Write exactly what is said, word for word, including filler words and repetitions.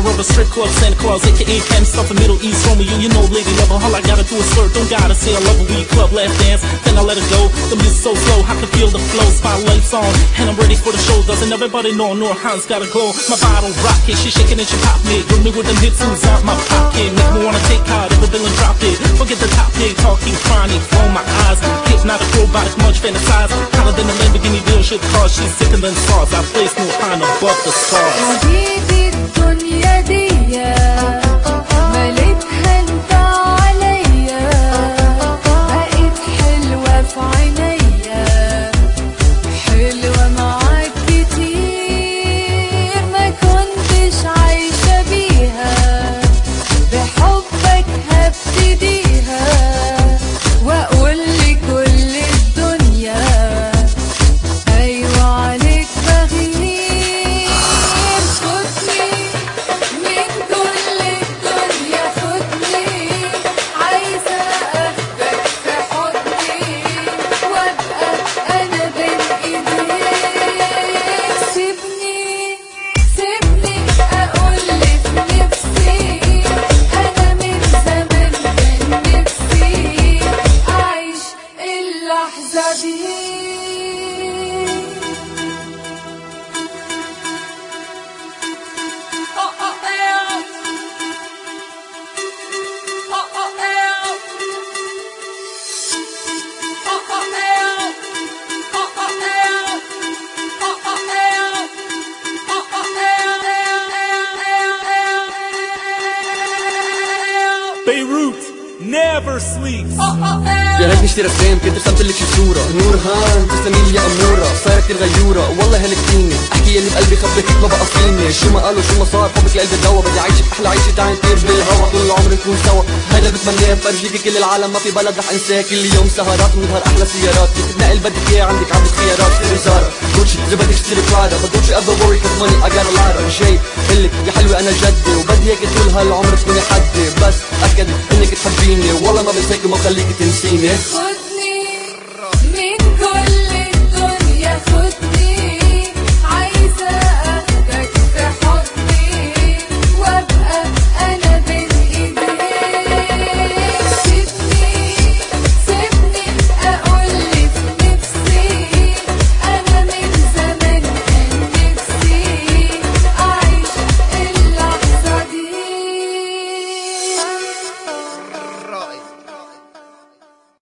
of a strict club, Santa Claus, aka Cam, stuff in Middle East, Romeo, you know lady lover. All I gotta do is flirt, don't gotta say I love a weed club, last dance, then I let it go. The music's so slow, I can feel the flow, spotlight's on, and I'm ready for the show. Doesn't everybody know Nora Hans gotta go? My bottle rocket, she shaking and she pop me. With me with them hips, who's out my pocket. Make me wanna take out every villain, drop it. Forget the topic, talking chronic, from my eyes. Hypnotic, robotic, much fantasize. Hotter than a Lamborghini deal, shit cars. She's sicker than stars. I place no pine above the stars. حبيبي الدنيا دي مليتها انت عليا، بقيت حلوة في عينيا، حلوة معاك كتير، ما كنتش عايشة بيها، بحبك هبتديها واقول لكل الدنيا ايوه عليك بغير. خدني من كل الدنيا، خدني عايزة اخدك في حضني وابقى انا بين ايديك. سيبني سيبني اقول في نفسي، انا من زمان كان نفسي اعيش اللحظة دي. Beirut never sleeps. يا ريتني اشتري فريم، كنت رسمت لك شي صورة. نورهان تسلمي لي يا أمورة، صايرة كتير غيورة والله هلكتيني. احكي يلي بقلبي خبيتك ما بقى فيني، شو ما قالوا شو ما صار حبك لقلبي دوا. بدي عيشك أحلى عيشة تعي نطير بالهوا طول العمر نكون سوا. هيدا بتمناه بفرجيكي كل العالم، ما في بلد رح انساه. كل يوم سهرات ونظهر أحلى سيارات، كنت بتنقل بدك إياه عندك عدة خيارات. اشتري زارا جوتشي إذا بدك اشتري برادا، but don't you ever worry cause money I got a lot of. شي قلك يا حلوة أنا جدي، وبدي هيك طول هالعمر تكوني حدي، بس أكد إنك تحبيني والله ما بنساكي وما بخليكي تنسيني.